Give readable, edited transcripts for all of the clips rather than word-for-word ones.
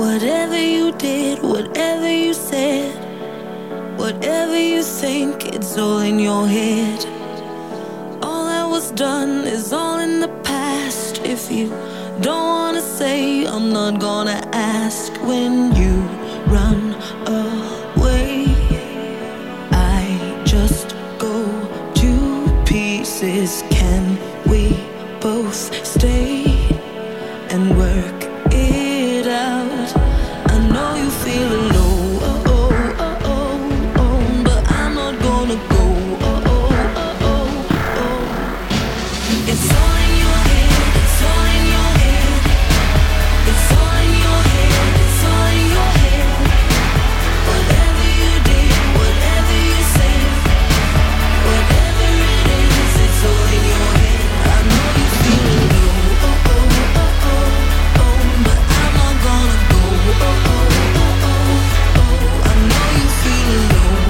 Whatever you did, whatever you said, whatever you think, it's all in your head. All that was done is all in the past. If you don't wanna say, I'm not gonna ask. When you run away, I just go to pieces. Can we both stay and work it out? I know you feel alone, but I'm not gonna go. It's all in your head, it's all in your head. It's all in your head, it's all in your head. Whatever you did, whatever you said, whatever it is, it's all in your head. I know you feel alone, but I'm not gonna go. I know you feel alone,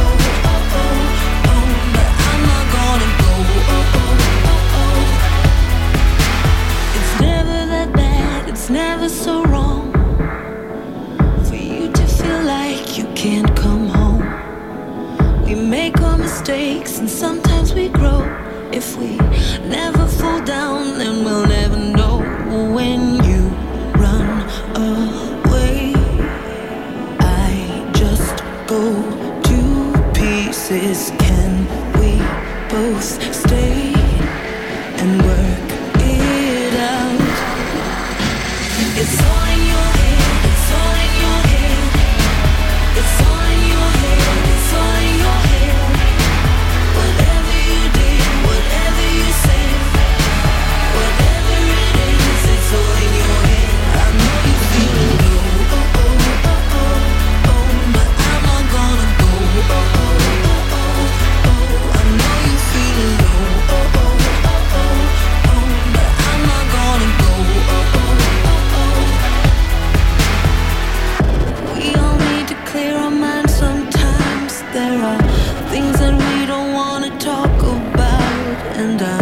but I'm not gonna go. It's never that bad, it's never so wrong for you to feel like you can't come home. We make our mistakes and sometimes we grow. If we never fall down, then we'll never know. When you run away, I just go to pieces. Can we both stay and work it out? It's all in your head, it's all in your head. It's all in your head, it's all in your head. Whatever you did, whatever you said, whatever it is, it's all in your head. I know you feel alone, but I'm not gonna go. I know you feel alone, but I'm not gonna go. We all need to clear our minds sometimes. There are things that we don't wanna talk about, and